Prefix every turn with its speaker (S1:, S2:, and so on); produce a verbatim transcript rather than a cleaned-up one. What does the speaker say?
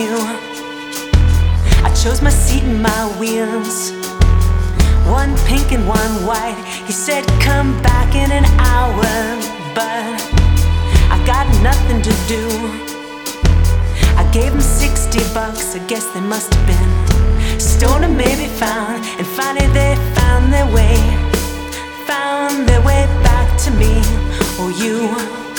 S1: you. I chose my seat and my wheels, one pink and one white. He said come back in an hour, but I got nothing to do. I gave him sixty bucks, I guess they must have been stolen or maybe found. And finally they found their way, found their way back to me or you.